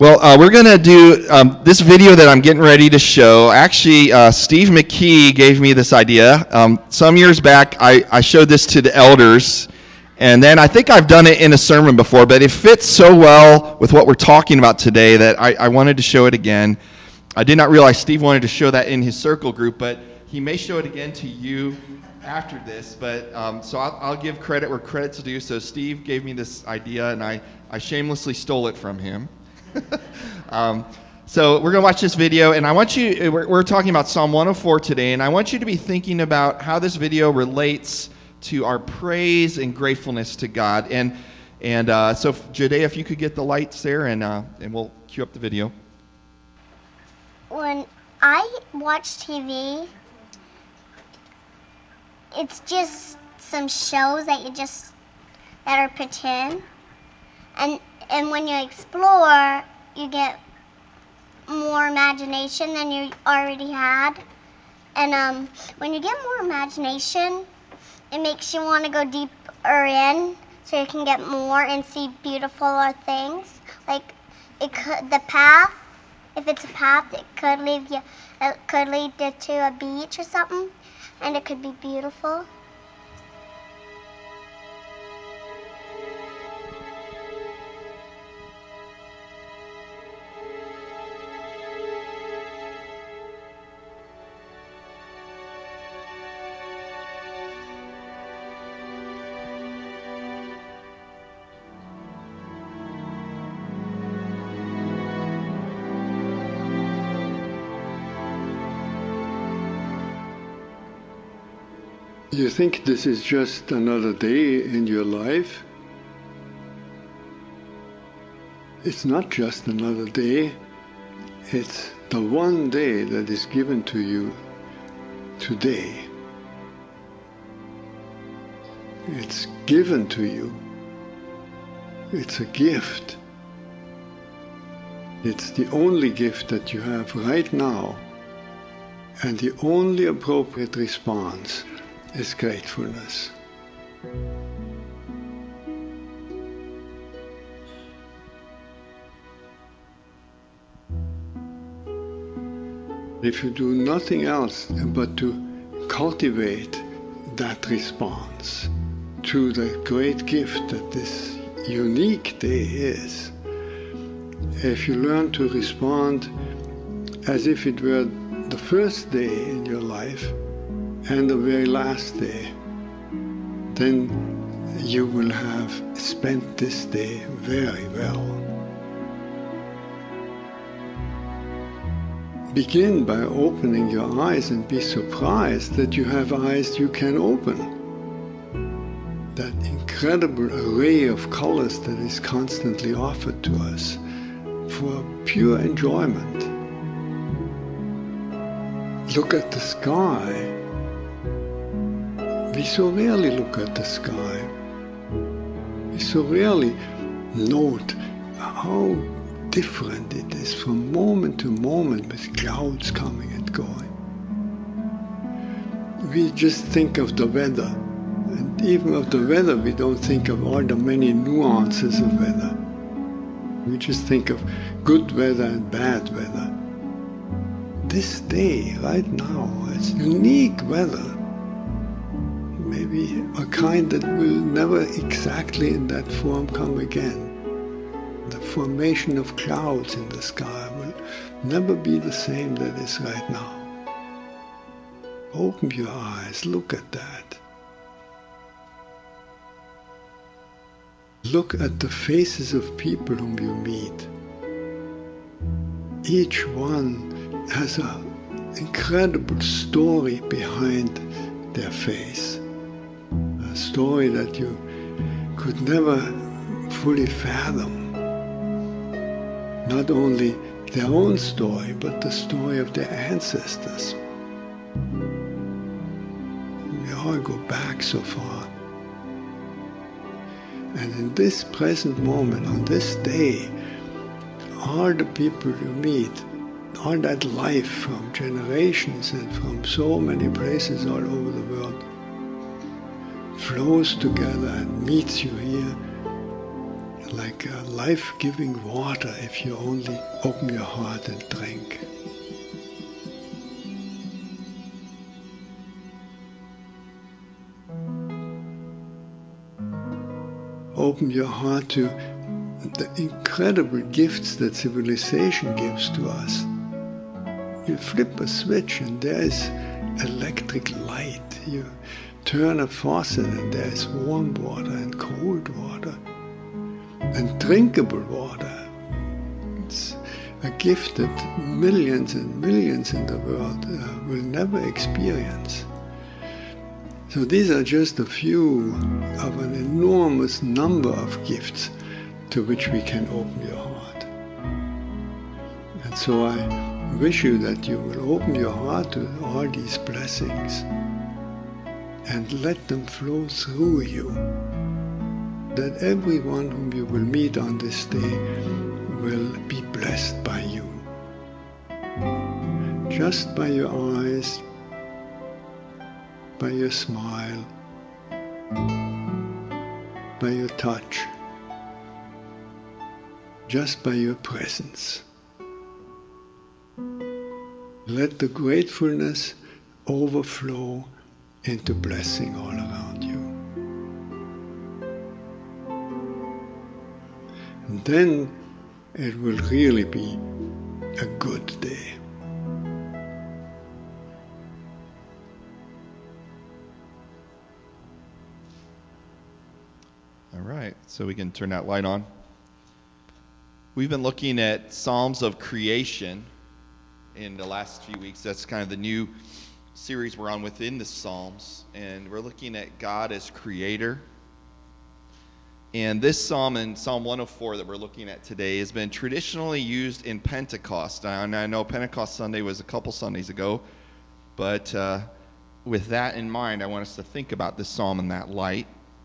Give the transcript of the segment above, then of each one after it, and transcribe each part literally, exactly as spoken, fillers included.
Well, uh, we're going to do um, this video that I'm getting ready to show. Actually, uh, Steve McKee gave me this idea. Um, some years back, I, I showed this to the elders, and then I think I've done it in a sermon before, but it fits so well with what we're talking about today that I, I wanted to show it again. I did not realize Steve wanted to show that in his circle group, but he may show it again to you after this. But um, so I'll, I'll give credit where credit's due. So Steve gave me this idea, and I, I shamelessly stole it from him. um, so we're going to watch this video, and I want you, we're, we're talking about Psalm one oh four today, and I want you to be thinking about how this video relates to our praise and gratefulness to God. And and uh, so, Jade, if you could get the lights there, and uh, and we'll cue up the video. When I watch T V, it's just some shows that you just that are pretend, and and when you explore, you get more imagination than you already had. And um, when you get more imagination, it makes you want to go deeper in, so you can get more and see beautiful things. Like it could, the path. If it's a path, it could lead you. It could lead you to a beach or something, and it could be beautiful. You think this is just another day in your life? It's not just another day. It's the one day that is given to you today. It's given to you. It's a gift. It's the only gift that you have right now. And the only appropriate response is gratefulness. If you do nothing else but to cultivate that response to the great gift that this unique day is, if you learn to respond as if it were the first day in your life and the very last day, then you will have spent this day very well. Begin by opening your eyes and be surprised that you have eyes you can open. That incredible array of colors that is constantly offered to us for pure enjoyment. Look at the sky. We so rarely look at the sky. We so rarely note how different it is from moment to moment with clouds coming and going. We just think of the weather, and even of the weather we don't think of all the many nuances of weather. We just think of good weather and bad weather. This day, right now, it's unique weather. Maybe a kind that will never exactly in that form come again. The formation of clouds in the sky will never be the same that is right now. Open your eyes, look at that. Look at the faces of people whom you meet. Each one has an incredible story behind their face. A story that you could never fully fathom. Not only their own story, but the story of their ancestors. We all go back so far. And in this present moment, on this day, all the people you meet, all that life from generations and from so many places all over the world, flows together and meets you here like a life-giving water if you only open your heart and drink. Open your heart to the incredible gifts that civilization gives to us. You flip a switch and there is electric light. You turn a faucet and there is warm water and cold water and drinkable water. It's a gift that millions and millions in the world uh, will never experience. So these are just a few of an enormous number of gifts to which we can open your heart. And so I wish you that you will open your heart to all these blessings and let them flow through you, that everyone whom you will meet on this day will be blessed by you. Just by your eyes, by your smile, by your touch, just by your presence. Let the gratefulness overflow into blessing all around you. And then it will really be a good day. All right, so we can turn that light on. We've been looking at Psalms of Creation in the last few weeks. That's kind of the new series we're on within the Psalms, and we're looking at God as creator. And this psalm in Psalm one oh four that we're looking at today has been traditionally used in Pentecost. And I know Pentecost Sunday was a couple Sundays ago, but uh, with that in mind, I want us to think about this psalm in that light.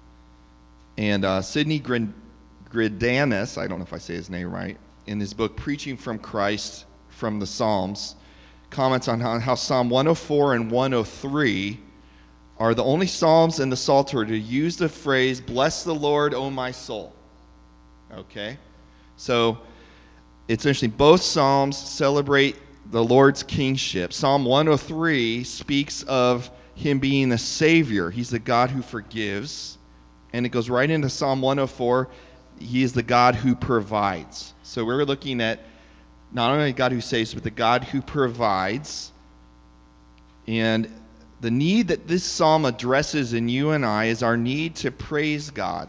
And uh, Sidney Greidanus, I don't know if I say his name right, in his book Preaching from Christ from the Psalms, comments on how, how Psalm one oh four and one oh three are the only psalms in the Psalter to use the phrase, "Bless the Lord, O my soul." Okay? So, it's interesting. Both psalms celebrate the Lord's kingship. Psalm one oh three speaks of him being the Savior. He's the God who forgives. And it goes right into Psalm one oh four. He is the God who provides. So we're looking at not only the God who saves, but the God who provides. And the need that this psalm addresses in you and I is our need to praise God.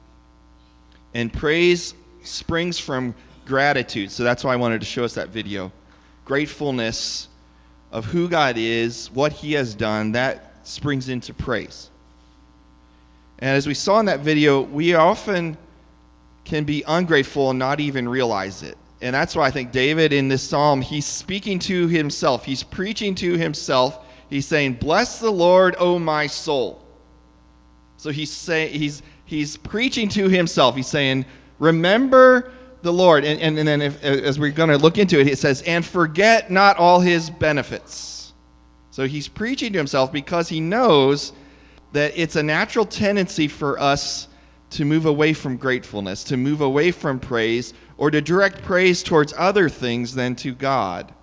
And praise springs from gratitude. So that's why I wanted to show us that video. Gratefulness of who God is, what he has done, that springs into praise. And as we saw in that video, we often can be ungrateful and not even realize it. And that's why I think David in this psalm, he's speaking to himself. He's preaching to himself. He's saying, "Bless the Lord, O my soul." So he's saying he's he's preaching to himself. He's saying, "Remember the Lord." And, and, and then if, as we're going to look into it, it says, "And forget not all his benefits." So he's preaching to himself because he knows that it's a natural tendency for us to move away from gratefulness, to move away from praise, or to direct praise towards other things than to God.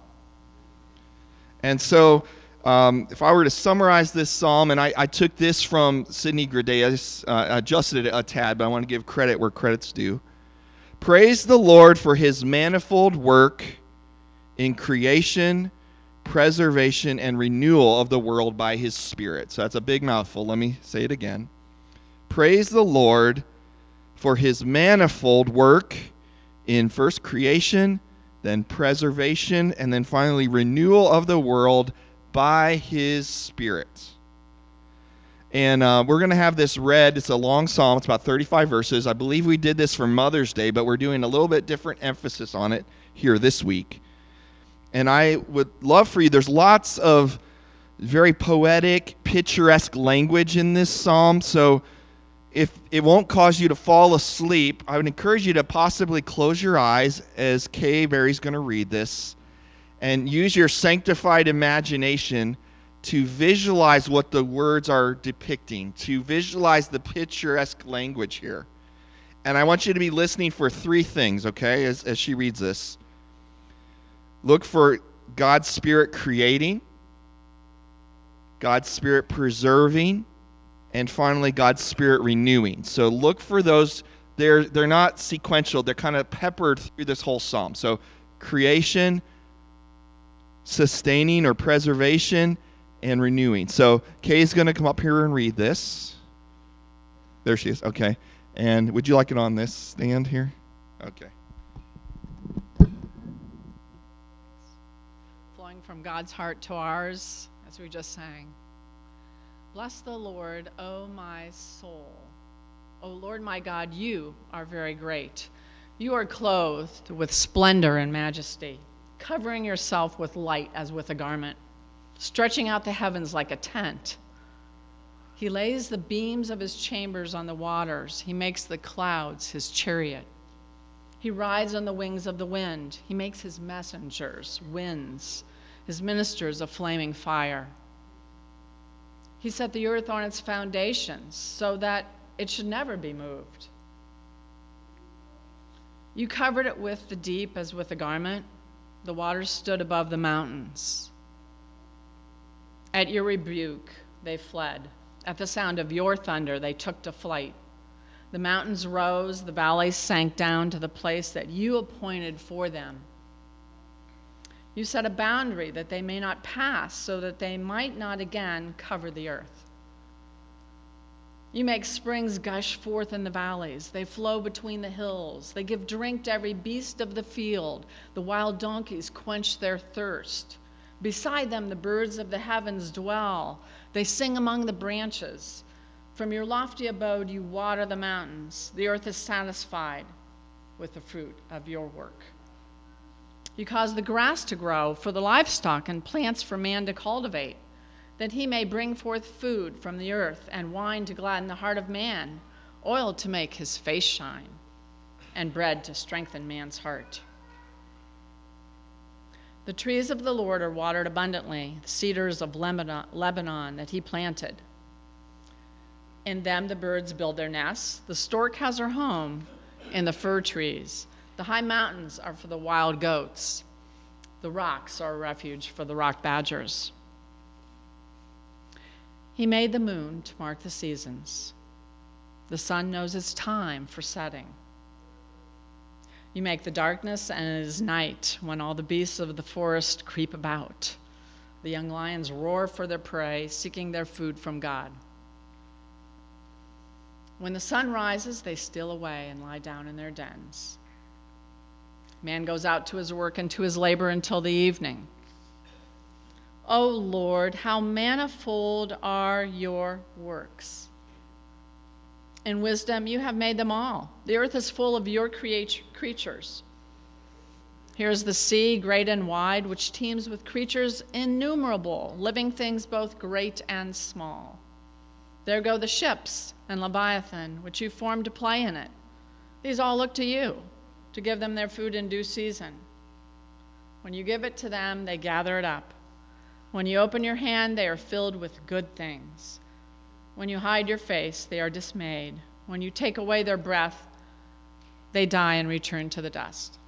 And so, um, if I were to summarize this psalm, and I, I took this from Sidney Greidanus, uh, adjusted it a tad, but I want to give credit where credit's due. Praise the Lord for his manifold work in creation, preservation, and renewal of the world by his Spirit. So that's a big mouthful. Let me say it again. Praise the Lord for his manifold work in first creation, then preservation, and then finally renewal of the world by his Spirit. And uh, we're going to have this read. It's a long psalm. It's about thirty-five verses. I believe we did this for Mother's Day, but we're doing a little bit different emphasis on it here this week. And I would love for you, there's lots of very poetic, picturesque language in this psalm. So if it won't cause you to fall asleep, I would encourage you to possibly close your eyes as Kay Berry's going to read this and use your sanctified imagination to visualize what the words are depicting, to visualize the picturesque language here. And I want you to be listening for three things, okay, as, as she reads this. Look for God's Spirit creating, God's Spirit preserving, and finally God's Spirit renewing. So look for those. They're, they're not sequential. They're kind of peppered through this whole psalm. So creation, sustaining or preservation, and renewing. So Kay's going to come up here and read this. There she is. Okay. And would you like it on this stand here? Okay. Flowing from God's heart to ours, as we just sang. Bless the Lord, O my soul. O Lord my God, you are very great. You are clothed with splendor and majesty, covering yourself with light as with a garment, stretching out the heavens like a tent. He lays the beams of his chambers on the waters. He makes the clouds his chariot. He rides on the wings of the wind. He makes his messengers winds, his ministers a flaming fire. He set the earth on its foundations so that it should never be moved. You covered it with the deep as with a garment. The waters stood above the mountains. At your rebuke, they fled. At the sound of your thunder, they took to flight. The mountains rose, the valleys sank down to the place that you appointed for them. You set a boundary that they may not pass, so that they might not again cover the earth. You make springs gush forth in the valleys. They flow between the hills. They give drink to every beast of the field. The wild donkeys quench their thirst. Beside them, the birds of the heavens dwell. They sing among the branches. From your lofty abode, you water the mountains. The earth is satisfied with the fruit of your work. You cause the grass to grow for the livestock and plants for man to cultivate, that he may bring forth food from the earth and wine to gladden the heart of man, oil to make his face shine, and bread to strengthen man's heart. The trees of the Lord are watered abundantly, the cedars of Lebanon that he planted. In them the birds build their nests. The stork has her home in the fir trees. The high mountains are for the wild goats. The rocks are a refuge for the rock badgers. He made the moon to mark the seasons. The sun knows its time for setting. You make the darkness, and it is night when all the beasts of the forest creep about. The young lions roar for their prey, seeking their food from God. When the sun rises, they steal away and lie down in their dens. Man goes out to his work and to his labor until the evening. O Lord, how manifold are your works. In wisdom you have made them all. The earth is full of your create- creatures. Here is the sea, great and wide, which teems with creatures innumerable, living things both great and small. There go the ships and Leviathan, which you formed to play in it. These all look to you, to give them their food in due season. When you give it to them, they gather it up. When you open your hand, they are filled with good things. When you hide your face, they are dismayed. When you take away their breath, they die and return to the dust.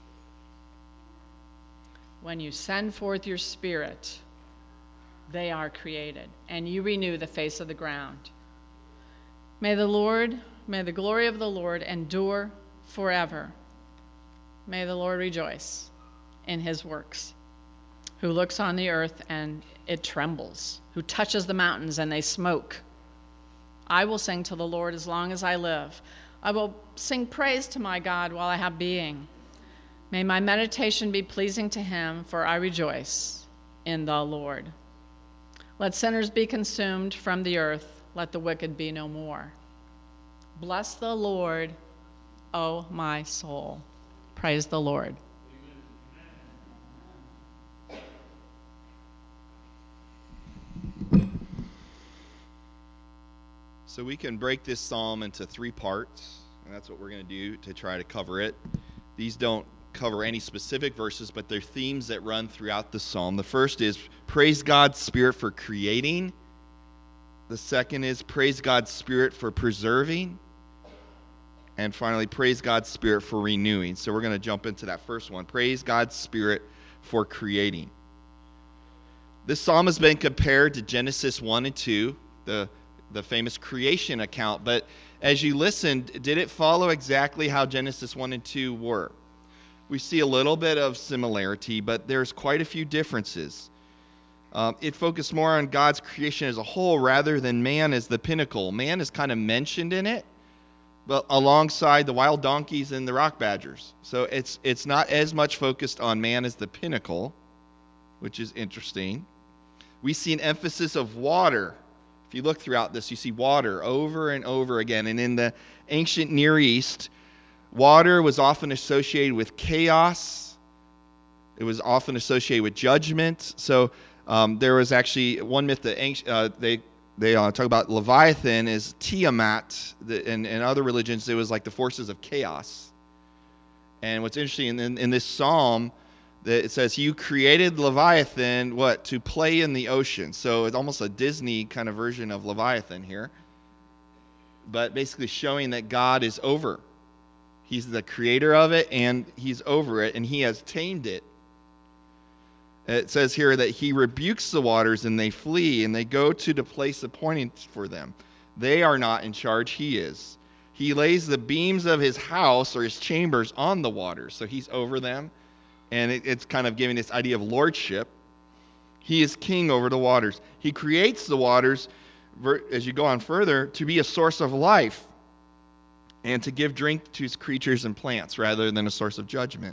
When you send forth your spirit, they are created, and you renew the face of the ground. May the Lord, may the glory of the Lord endure forever. May the Lord rejoice in his works, who looks on the earth and it trembles, who touches the mountains and they smoke. I will sing to the Lord as long as I live. I will sing praise to my God while I have being. May my meditation be pleasing to him, for I rejoice in the Lord. Let sinners be consumed from the earth. Let the wicked be no more. Bless the Lord, O my soul. Praise the Lord. So we can break this psalm into three parts, and that's what we're going to do to try to cover it. These don't cover any specific verses, but they're themes that run throughout the psalm. The first is praise God's Spirit for creating. The second is praise God's Spirit for preserving. And finally, praise God's Spirit for renewing. So we're going to jump into that first one. Praise God's Spirit for creating. This psalm has been compared to Genesis one and two, the, the famous creation account. But as you listened, did it follow exactly how Genesis one and two were? We see a little bit of similarity, but there's quite a few differences. Um, it focused more on God's creation as a whole rather than man as the pinnacle. Man is kind of mentioned in it, but alongside the wild donkeys and the rock badgers. So it's it's not as much focused on man as the pinnacle, which is interesting. We see an emphasis of water. If you look throughout this, you see water over and over again. And in the ancient Near East, water was often associated with chaos. It was often associated with judgment. So um, there was actually one myth that uh, they they uh, talk about Leviathan as Tiamat. The, in, in other religions, it was like the forces of chaos. And what's interesting in, in this psalm, that it says, "You created Leviathan, what? To play in the ocean." So it's almost a Disney kind of version of Leviathan here. But basically showing that God is over. He's the creator of it, and he's over it, and he has tamed it. It says here that he rebukes the waters, and they flee, and they go to the place appointed for them. They are not in charge, he is. He lays the beams of his house or his chambers on the waters, so he's over them. And it, it's kind of giving this idea of lordship. He is king over the waters. He creates the waters, as you go on further, to be a source of life and to give drink to his creatures and plants rather than a source of judgment.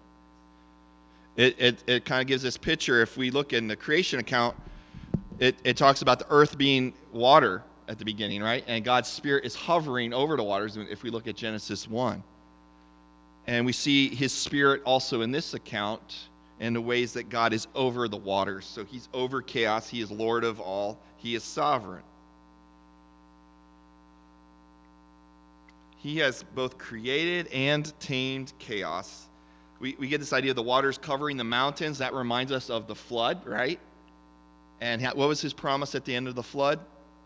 It it, it kind of gives this picture. If we look in the creation account, it, it talks about the earth being water at the beginning, right? And God's Spirit is hovering over the waters if we look at Genesis one. And we see his Spirit also in this account in the ways that God is over the waters. So he's over chaos. He is Lord of all. He is sovereign. He has both created and tamed chaos. We, we get this idea of the waters covering the mountains. That reminds us of the flood, right? And what was his promise at the end of the flood?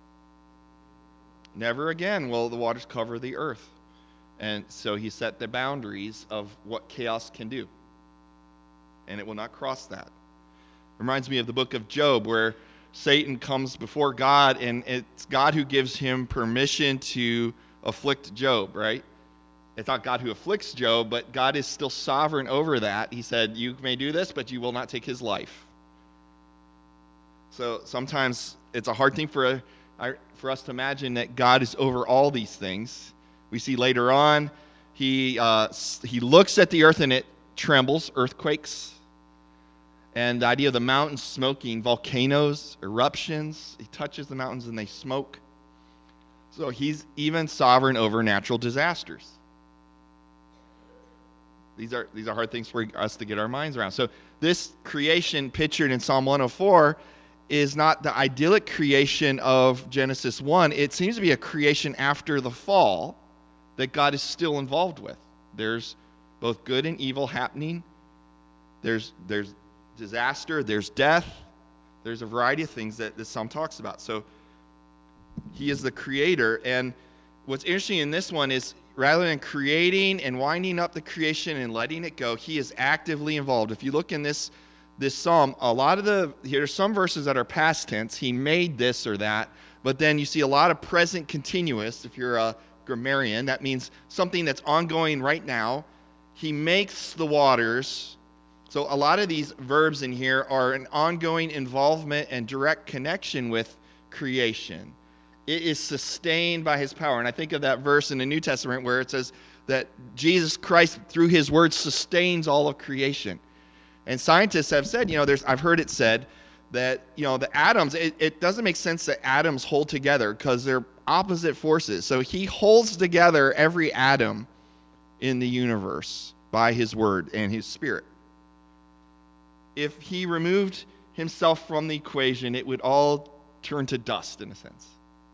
Never again will the waters cover the earth. And so he set the boundaries of what chaos can do. And it will not cross that. Reminds me of the book of Job, where Satan comes before God, and it's God who gives him permission to afflict Job, right? It's not God who afflicts Job, but God is still sovereign over that. He said, you may do this, but you will not take his life. So sometimes it's a hard thing for, a, for us to imagine that God is over all these things. We see later on, he uh, he looks at the earth and it trembles, earthquakes. And the idea of the mountains smoking, volcanoes, eruptions. He touches the mountains and they smoke. So he's even sovereign over natural disasters. These are these are hard things for us to get our minds around. So this creation pictured in Psalm one oh four is not the idyllic creation of Genesis one. It seems to be a creation after the fall that God is still involved with. There's both good and evil happening. There's there's disaster, there's death. There's a variety of things that this psalm talks about. So he is the creator. And what's interesting in this one is rather than creating and winding up the creation and letting it go, he is actively involved. If you look in this this psalm, a lot of the, there's some verses that are past tense. He made this or that. But then you see a lot of present continuous. If you're a grammarian, that means something that's ongoing right now. He makes the waters. So a lot of these verbs in here are an ongoing involvement and direct connection with creation. It is sustained by his power. And I think of that verse in the New Testament where it says that Jesus Christ, through his word, sustains all of creation. And scientists have said, you know, there's I've heard it said that, you know, the atoms, it, it doesn't make sense that atoms hold together because they're opposite forces. So he holds together every atom in the universe by his word and his spirit. If he removed himself from the equation, it would all turn to dust in a sense.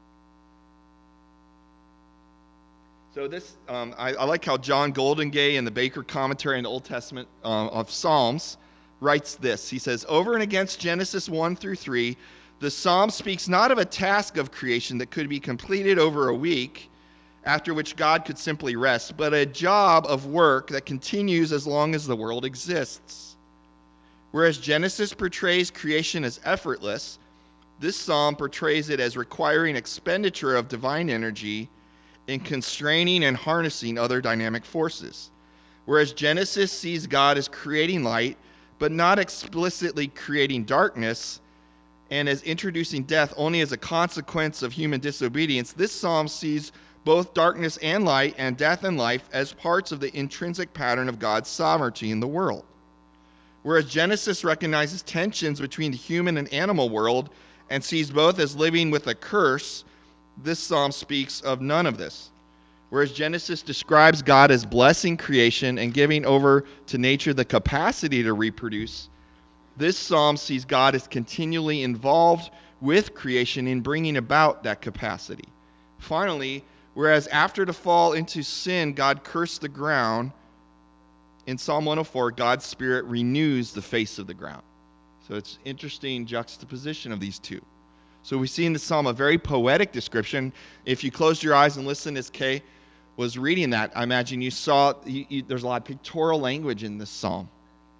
So this, um, I, I like how John Goldingay in the Baker Commentary in the Old Testament uh, of Psalms writes this. He says, over and against Genesis one through three, the Psalm speaks not of a task of creation that could be completed over a week. after which God could simply rest, but a job of work that continues as long as the world exists. Whereas Genesis portrays creation as effortless, this psalm portrays it as requiring expenditure of divine energy in constraining and harnessing other dynamic forces. Whereas Genesis sees God as creating light, but not explicitly creating darkness, and as introducing death only as a consequence of human disobedience, this psalm sees both darkness and light and death and life as parts of the intrinsic pattern of God's sovereignty in the world. Whereas Genesis recognizes tensions between the human and animal world and sees both as living with a curse, this psalm speaks of none of this. Whereas Genesis describes God as blessing creation and giving over to nature the capacity to reproduce, this psalm sees God as continually involved with creation in bringing about that capacity. Finally, whereas after the fall into sin, God cursed the ground, in Psalm one oh four, God's Spirit renews the face of the ground. So it's interesting juxtaposition of these two. So we see in the psalm a very poetic description. If you closed your eyes and listened as Kay was reading that, I imagine you saw you, you, there's a lot of pictorial language in this psalm.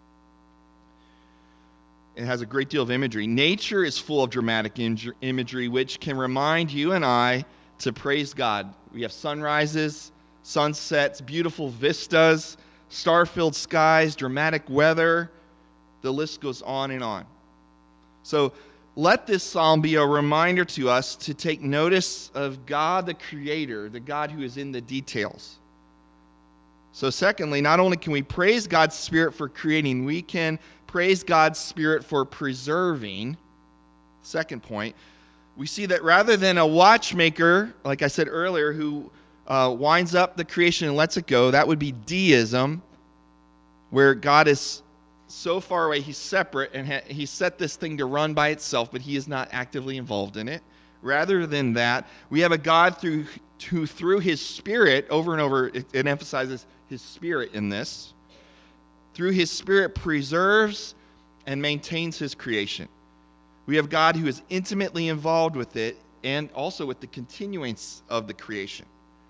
It has a great deal of imagery. Nature is full of dramatic imagery, which can remind you and I to praise God. We have sunrises, sunsets, beautiful vistas, star-filled skies, dramatic weather. The list goes on and on. So let this psalm be a reminder to us to take notice of God the Creator, the God who is in the details. So secondly, not only can we praise God's Spirit for creating, we can praise God's Spirit for preserving. Second point, we see that rather than a watchmaker, like I said earlier, who uh, winds up the creation and lets it go, that would be deism, where God is so far away, he's separate, and ha- he set this thing to run by itself, but he is not actively involved in it. Rather than that, we have a God through who, through his Spirit, over and over, it, it emphasizes his Spirit in this, through his Spirit preserves and maintains his creation. We have God who is intimately involved with it and also with the continuance of the creation.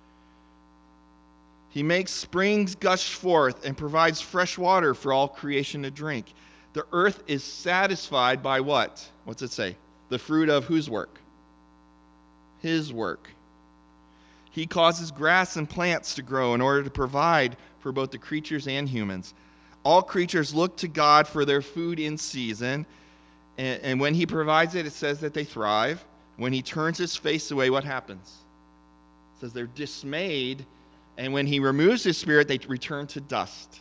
He makes springs gush forth and provides fresh water for all creation to drink. The earth is satisfied by what? What's it say? The fruit of whose work? His work. He causes grass and plants to grow in order to provide for both the creatures and humans. All creatures look to God for their food in season, and, and when he provides it, it says that they thrive. When he turns his face away, what happens? It says they're dismayed, and when he removes his Spirit, they return to dust.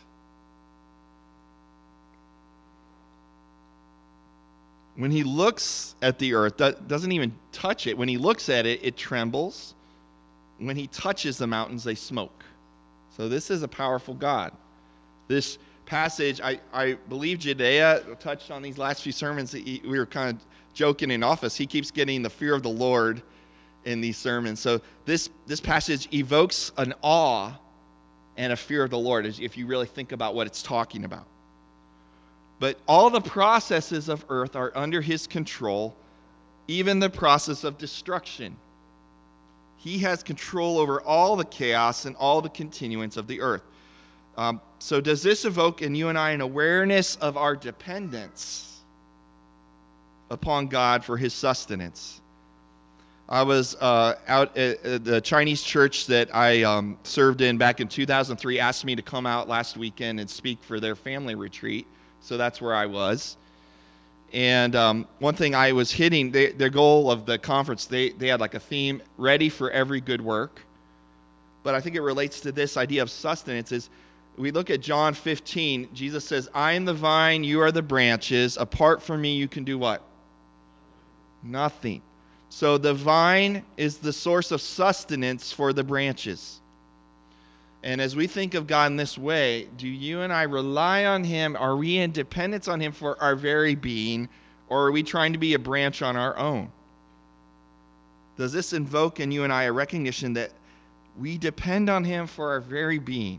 When he looks at the earth, doesn't even touch it. When he looks at it, it trembles. When he touches the mountains, they smoke. So this is a powerful God. This passage, I, I believe Judea touched on these last few sermons. He, we were kind of joking in office. He keeps getting the fear of the Lord in these sermons. So this, this passage evokes an awe and a fear of the Lord, if you really think about what it's talking about. But all the processes of earth are under his control, even the process of destruction. He has control over all the chaos and all the continuance of the earth. Um, so does this evoke in you and I an awareness of our dependence upon God for his sustenance? I was uh, out at the Chinese church that I um, served in back in two thousand three, asked me to come out last weekend and speak for their family retreat. So that's where I was. And um, one thing I was hitting, they, their goal of the conference, they, they had like a theme, ready for every good work. But I think it relates to this idea of sustenance. Is we look at John fifteen, Jesus says, I am the vine, you are the branches. Apart from me, you can do what? Nothing. So the vine is the source of sustenance for the branches. And as we think of God in this way, do you and I rely on him? Are we in dependence on him for our very being? Or are we trying to be a branch on our own? Does this invoke in you and I a recognition that we depend on him for our very being?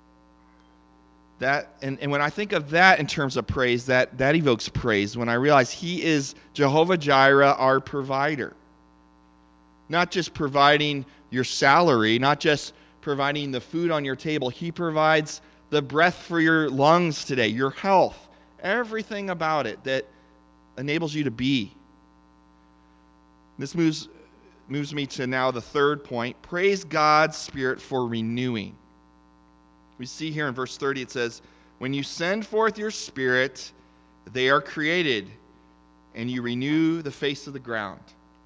That and, and when I think of that in terms of praise, that, that evokes praise. When I realize he is Jehovah Jireh, our provider. not just providing your salary, not just providing the food on your table. He provides the breath for your lungs today, your health, everything about it that enables you to be. This moves moves me to now the third point. Praise God's Spirit for renewing. We see here in verse thirty, it says, when you send forth your Spirit, they are created, and you renew the face of the ground.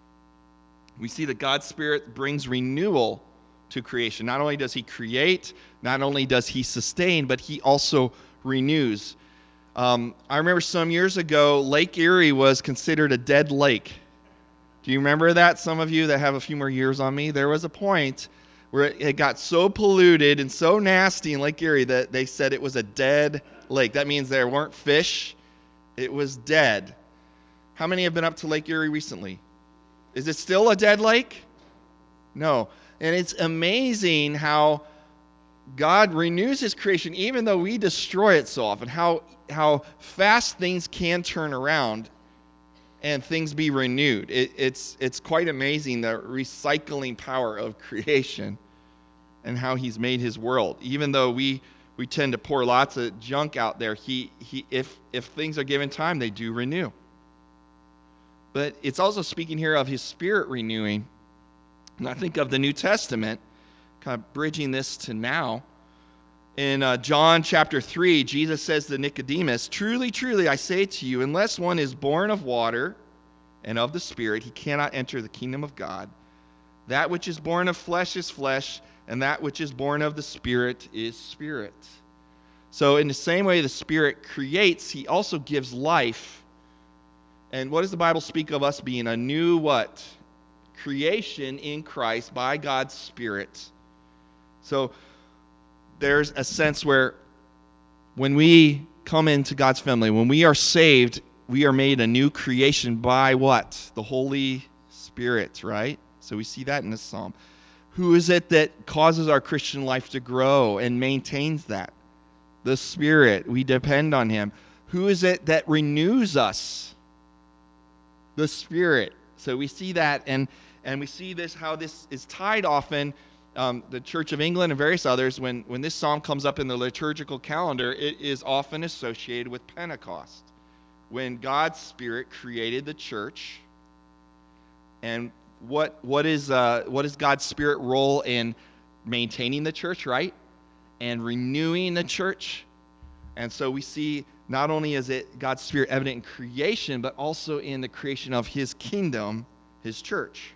We see that God's Spirit brings renewal to creation. Not only does he create, not only does he sustain, but he also renews. Um, I remember some years ago, Lake Erie was considered a dead lake. Do you remember that? Some of you that have a few more years on me, there was a point where it got so polluted and so nasty in Lake Erie that they said it was a dead lake. That means there weren't fish. It was dead. How many have been up to Lake Erie recently? Is it still a dead lake? No. And it's amazing how God renews his creation even though we destroy it so often, how how fast things can turn around and things be renewed. It, it's it's quite amazing, the recycling power of creation and how he's made his world. Even though we we tend to pour lots of junk out there, he he if if things are given time, they do renew. But it's also speaking here of his Spirit renewing. And I think of the New Testament, kind of bridging this to now. In uh, John chapter three, Jesus says to Nicodemus, truly, truly, I say to you, unless one is born of water and of the Spirit, he cannot enter the kingdom of God. That which is born of flesh is flesh, and that which is born of the Spirit is spirit. So in the same way the Spirit creates, he also gives life. And what does the Bible speak of us being? A new what? Creation in Christ by God's Spirit. So there's a sense where when we come into God's family, when we are saved, we are made a new creation by what? The Holy Spirit, right? So we see that in this psalm. Who is it that causes our Christian life to grow and maintains that? The Spirit. We depend on him. Who is it that renews us? The Spirit. So we see that, and and we see this, how this is tied often. Um, the Church of England and various others, when, when this psalm comes up in the liturgical calendar, it is often associated with Pentecost, when God's Spirit created the church. And what what is uh, what is God's Spirit role in maintaining the church, right? And renewing the church. And so we see not only is it God's Spirit evident in creation, but also in the creation of his kingdom, his church.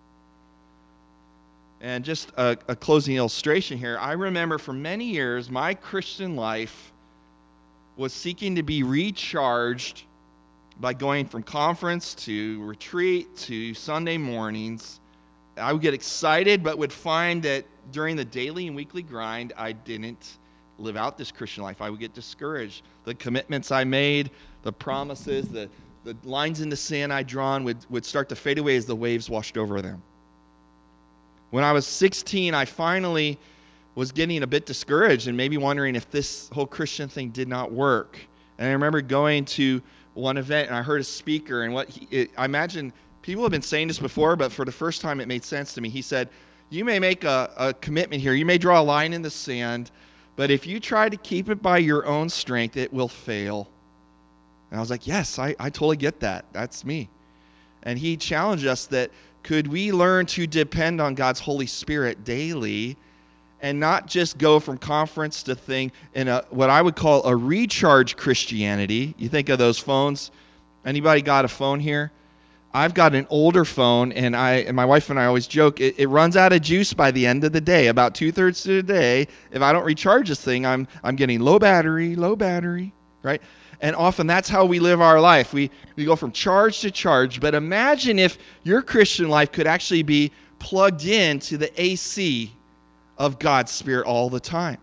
And just a, a closing illustration here. I remember for many years, my Christian life was seeking to be recharged by going from conference to retreat to Sunday mornings. I would get excited, but would find that during the daily and weekly grind, I didn't live out this Christian life. I would get discouraged. The commitments I made, the promises, the, the lines in the sand I'd drawn would, would start to fade away as the waves washed over them. When I was sixteen, I finally was getting a bit discouraged and maybe wondering if this whole Christian thing did not work. And I remember going to one event and I heard a speaker, and what he, it, I imagine people have been saying this before, but for the first time it made sense to me. He said, you may make a, a commitment here, you may draw a line in the sand, but if you try to keep it by your own strength, it will fail. And I was like, yes, I, I totally get that. That's me. And he challenged us that could we learn to depend on God's Holy Spirit daily and not just go from conference to thing in a what I would call a recharge Christianity. You think of those phones. Anybody got a phone here? I've got an older phone, and I and my wife and I always joke, it, it runs out of juice by the end of the day. About two-thirds of the day, if I don't recharge this thing, I'm I'm getting low battery, low battery, right? And often that's how we live our life. We we go from charge to charge. But imagine if your Christian life could actually be plugged into the A C of God's Spirit all the time.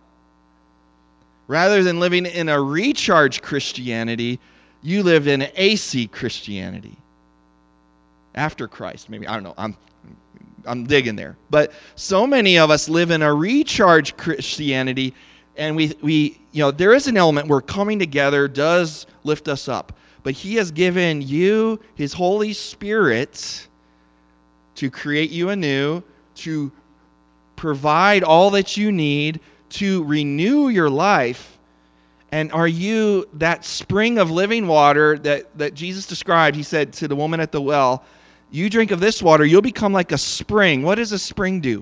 Rather than living in a recharge Christianity, you live in an A C Christianity. After Christ, maybe. I don't know. I'm I'm digging there. But so many of us live in a recharge Christianity, and we we you know, there is an element where coming together does lift us up. But he has given you his Holy Spirit to create you anew, to provide all that you need, to renew your life. And are you that spring of living water that, that Jesus described? He said to the woman at the well, you drink of this water, you'll become like a spring. What does a spring do?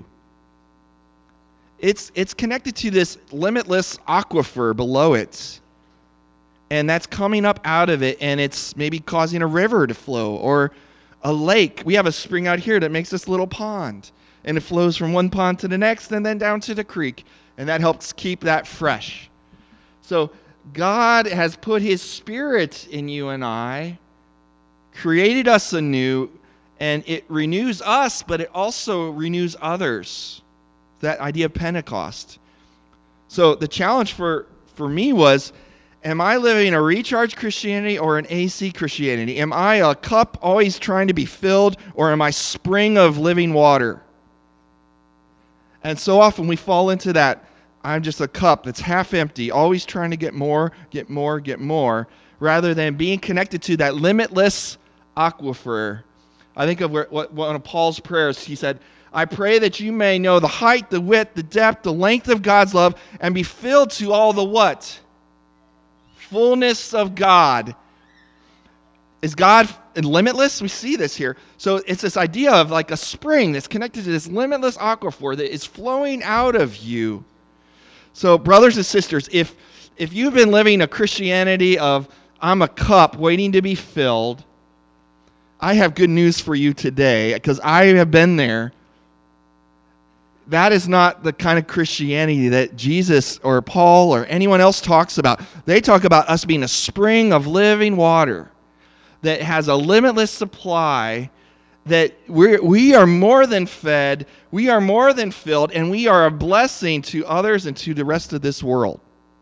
It's, it's connected to this limitless aquifer below it. And that's coming up out of it, and it's maybe causing a river to flow or a lake. We have a spring out here that makes this little pond, and it flows from one pond to the next and then down to the creek, and that helps keep that fresh. So God has put his Spirit in you and I, created us anew, and it renews us, but it also renews others. That idea of Pentecost. So the challenge for, for me was, am I living a recharge Christianity or an A C Christianity? Am I a cup always trying to be filled, or am I spring of living water? And so often we fall into that, I'm just a cup that's half empty, always trying to get more, get more, get more, rather than being connected to that limitless aquifer. I think of where, what, one of Paul's prayers, he said, I pray that you may know the height, the width, the depth, the length of God's love, and be filled to all the what? Fullness of God. Is God limitless? We see this here. So it's this idea of like a spring that's connected to this limitless aquifer that is flowing out of you. So brothers and sisters, if if you've been living a Christianity of I'm a cup waiting to be filled, I have good news for you today, because I have been there. That is not the kind of Christianity that Jesus or Paul or anyone else talks about. They talk about us being a spring of living water that has a limitless supply, that we're, we are more than fed, we are more than filled, and we are a blessing to others and to the rest of this world.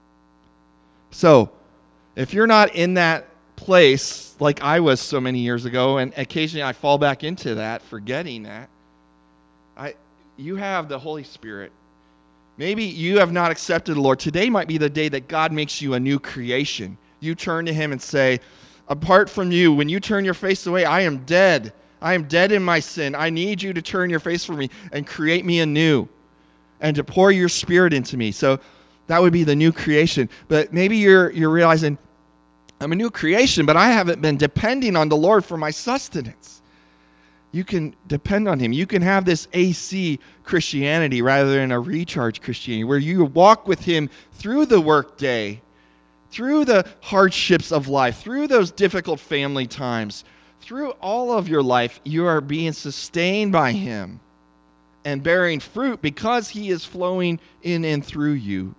So, if you're not in that place like I was so many years ago, and occasionally I fall back into that, forgetting that, I you have the Holy Spirit. Maybe you have not accepted the Lord. Today might be the day that God makes you a new creation. You turn to him and say, apart from you, when you turn your face away, I am dead. I am dead in my sin. I need you to turn your face from me and create me anew and to pour your Spirit into me. So that would be the new creation. But maybe you're you're realizing, I'm a new creation, but I haven't been depending on the Lord for my sustenance. You can depend on him. You can have this A C Christianity rather than a recharge Christianity, where you walk with him through the workday, through the hardships of life, through those difficult family times, through all of your life. You are being sustained by him and bearing fruit because he is flowing in and through you.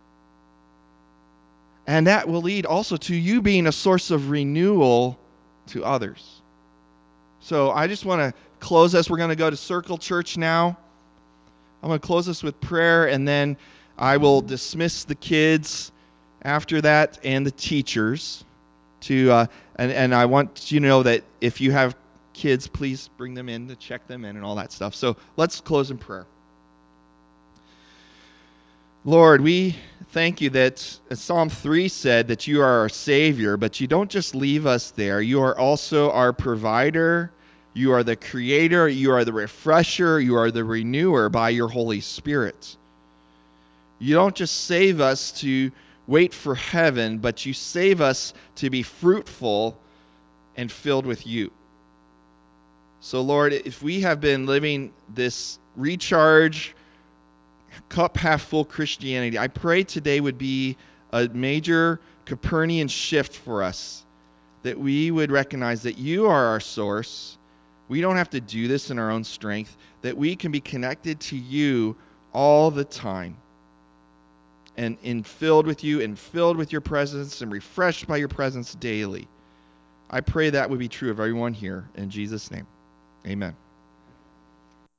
And that will lead also to you being a source of renewal to others. So I just want to close this. We're going to go to Circle Church now. I'm going to close this with prayer, and then I will dismiss the kids after that and the teachers. To uh, and, and I want you to know that if you have kids, please bring them in to check them in and all that stuff. So let's close in prayer. Lord, we thank you that Psalm three said that you are our Savior, but you don't just leave us there. You are also our provider. You are the creator. You are the refresher. You are the renewer by your Holy Spirit. You don't just save us to wait for heaven, but you save us to be fruitful and filled with you. So, Lord, if we have been living this recharge, cup half full Christianity, I pray today would be a major Copernican shift for us, that we would recognize that you are our source. We don't have to do this in our own strength, that we can be connected to you all the time and, and filled with you and filled with your presence and refreshed by your presence daily. I pray that would be true of everyone here. In Jesus' name, amen.